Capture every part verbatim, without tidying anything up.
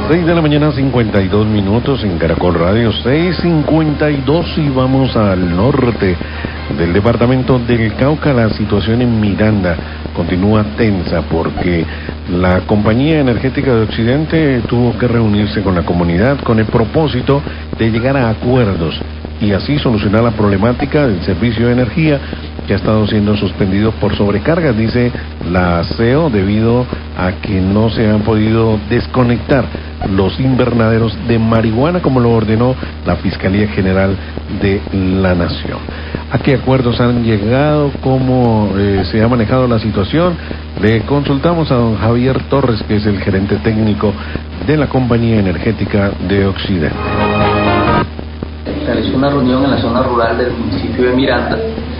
seis de la mañana, cincuenta y dos minutos en Caracol Radio, seis cincuenta y dos, y vamos al norte del departamento del Cauca. La situación en Miranda continúa tensa porque la compañía energética de Occidente tuvo que reunirse con la comunidad con el propósito de llegar a acuerdos y así solucionar la problemática del servicio de energía que ha estado siendo suspendido por sobrecargas, dice la C E O, debido a que no se han podido desconectar los invernaderos de marihuana como lo ordenó la Fiscalía General de la Nación. ¿A qué acuerdos han llegado? ¿Cómo eh, se ha manejado la situación? Le consultamos a don Javier Torres, que es el gerente técnico de la Compañía Energética de Occidente. Realizó una reunión en la zona rural del municipio de Miranda,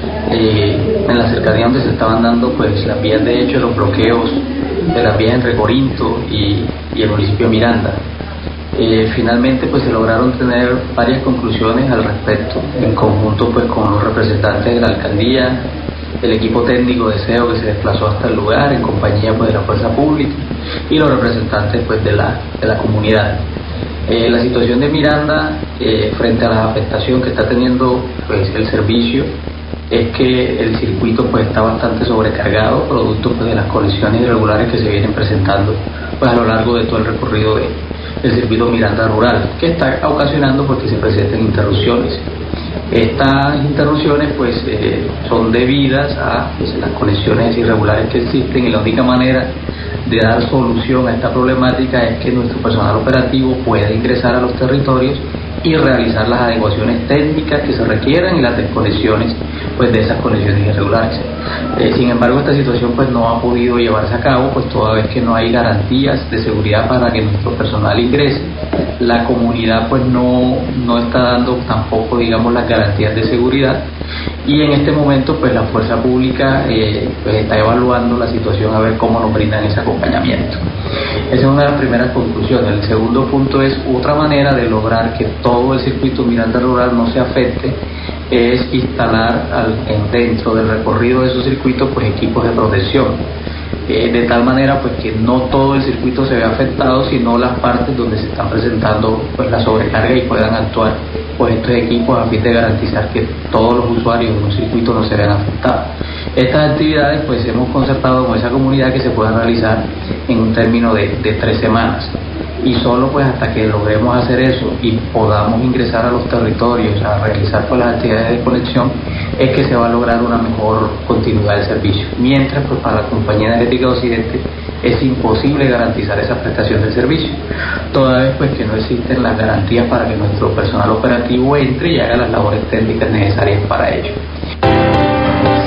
eh, en la cercanía donde se estaban dando pues las vías de hecho, los bloqueos de las vías entre Corinto y, y el municipio de Miranda. Eh, finalmente pues se lograron tener varias conclusiones al respecto, en conjunto pues con los representantes de la alcaldía, el equipo técnico de C E O que se desplazó hasta el lugar en compañía pues de la fuerza pública y los representantes pues de la, de la comunidad. Eh, la situación de Miranda eh, frente a la afectación que está teniendo pues el servicio es que el circuito pues está bastante sobrecargado, producto pues, de las conexiones irregulares que se vienen presentando pues a lo largo de todo el recorrido de, del circuito Miranda Rural, que está ocasionando pues que se presenten interrupciones. Estas interrupciones pues eh, son debidas a pues, las conexiones irregulares que existen, y la única manera de dar solución a esta problemática es que nuestro personal operativo pueda ingresar a los territorios y realizar las adecuaciones técnicas que se requieran y las desconexiones pues de esas conexiones irregulares. Eh, sin embargo, esta situación pues no ha podido llevarse a cabo, pues toda vez que no hay garantías de seguridad para que nuestro personal ingrese. La comunidad pues no, no está dando tampoco, digamos, las garantías de seguridad, y en este momento pues la fuerza pública eh, pues está evaluando la situación a ver cómo nos brindan ese acompañamiento. Esa es una de las primeras conclusiones. El segundo punto es otra manera de lograr que todo el circuito Miranda Rural no se afecte, es instalar al, en, dentro del recorrido de esos circuitos pues equipos de protección, eh, de tal manera pues que no todo el circuito se vea afectado, sino las partes donde se están presentando pues la sobrecarga, y puedan actuar pues estos equipos a fin de garantizar que todos los usuarios de un circuito no se vean afectados. Estas actividades pues hemos concertado con esa comunidad que se puedan realizar en un término de, de tres semanas. Y solo pues hasta que logremos hacer eso y podamos ingresar a los territorios a realizar pues las actividades de conexión, es que se va a lograr una mejor continuidad del servicio. Mientras pues para la Compañía Energética de Occidente es imposible garantizar esa prestación del servicio, toda vez pues que no existen las garantías para que nuestro personal operativo entre y haga las labores técnicas necesarias para ello.